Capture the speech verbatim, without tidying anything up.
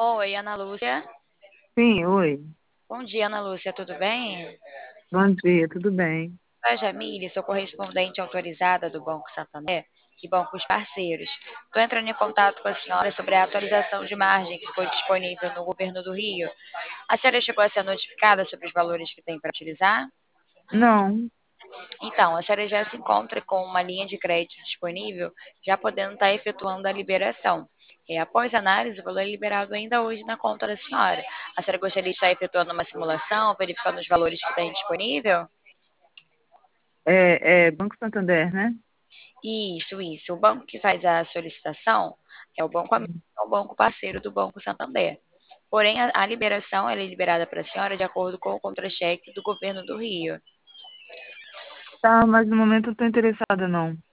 Oi, Ana Lúcia. Sim, oi. Bom dia, Ana Lúcia, tudo bem? Bom dia, tudo bem? Sou a Jamile, sou correspondente autorizada do Banco Santander e bancos parceiros. Estou entrando em contato com a senhora sobre a atualização de margem que ficou disponível no governo do Rio. A senhora chegou a ser notificada sobre os valores que tem para utilizar? Não, Então, a senhora já se encontra com uma linha de crédito disponível, já podendo estar efetuando a liberação. E após análise, o valor é liberado ainda hoje na conta da senhora. A senhora gostaria de estar efetuando uma simulação, verificando os valores que tem disponível? é, é Banco Santander, né? Isso, isso. O banco que faz a solicitação é o banco amigo, é o banco parceiro do Banco Santander. Porém, a, a liberação ela é liberada para a senhora de acordo com o contra-cheque do governo do Rio. Tá, mas no momento eu tô interessada, não.